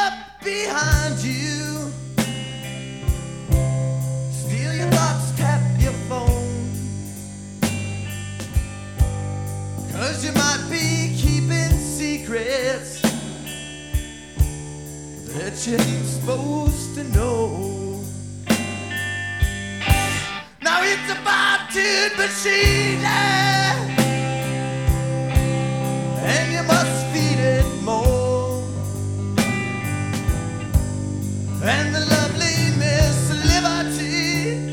up behind you. Steal your thoughts, tap your phone. 'Cause you might be keeping secrets that you ain't supposed to know. Now it's a button machine, and you must feed it more. And the lovely Miss Liberty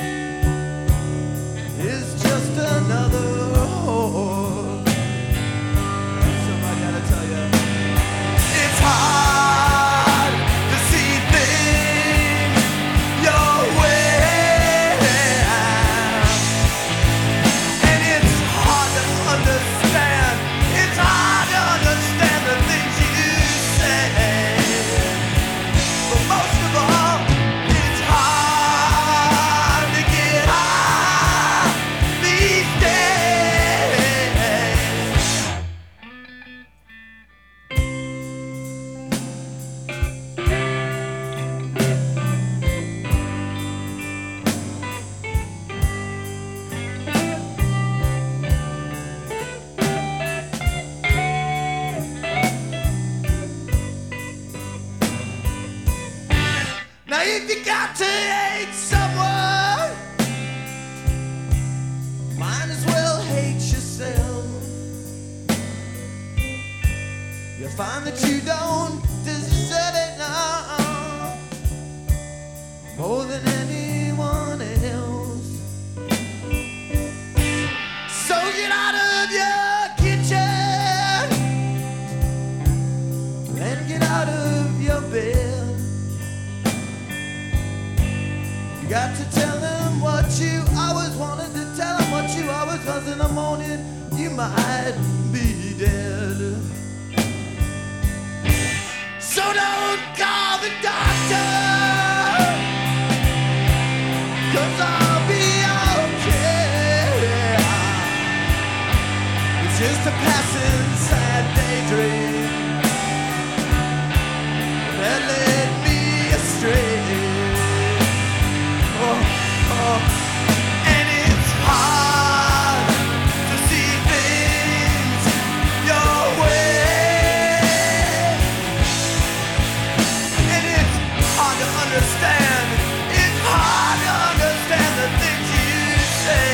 is just another whore. Somebody gotta tell you, it's hard to see things your way, and it's hard to understand. It's hard to understand the things you say. But most of all, it's hard to get high these days. Now if you got to hate someone, might as well hate yourself. You'll find that you don't deserve it now more than anyone else. So get out of your kitchen and get out of your bed. You got to tell them what you always wanted to tell them, what you always was in the morning. You might be dead. So don't call the doctor, 'cause I'll be okay. It's just a passing sad daydream that led me astray. And it's hard to see things your way, and it's hard to understand. It's hard to understand the things you say.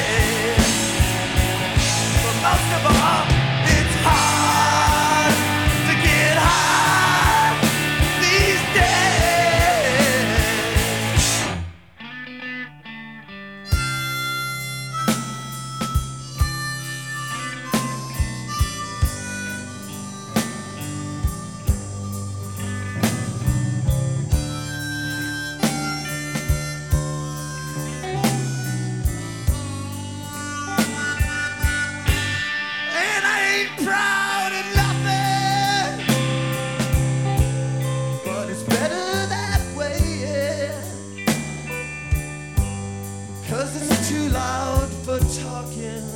But most of all, it's hard to get high these days. And I ain't proud of nothing, but it's better that way, yeah. 'Cause it's too loud for talking,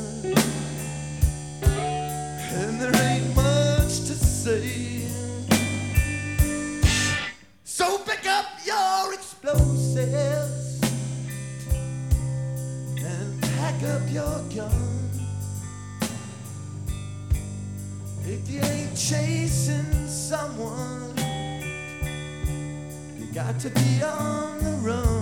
and there ain't much to say. So pick up your explosives and pack up your gun. If you ain't chasing someone, you got to be on the run.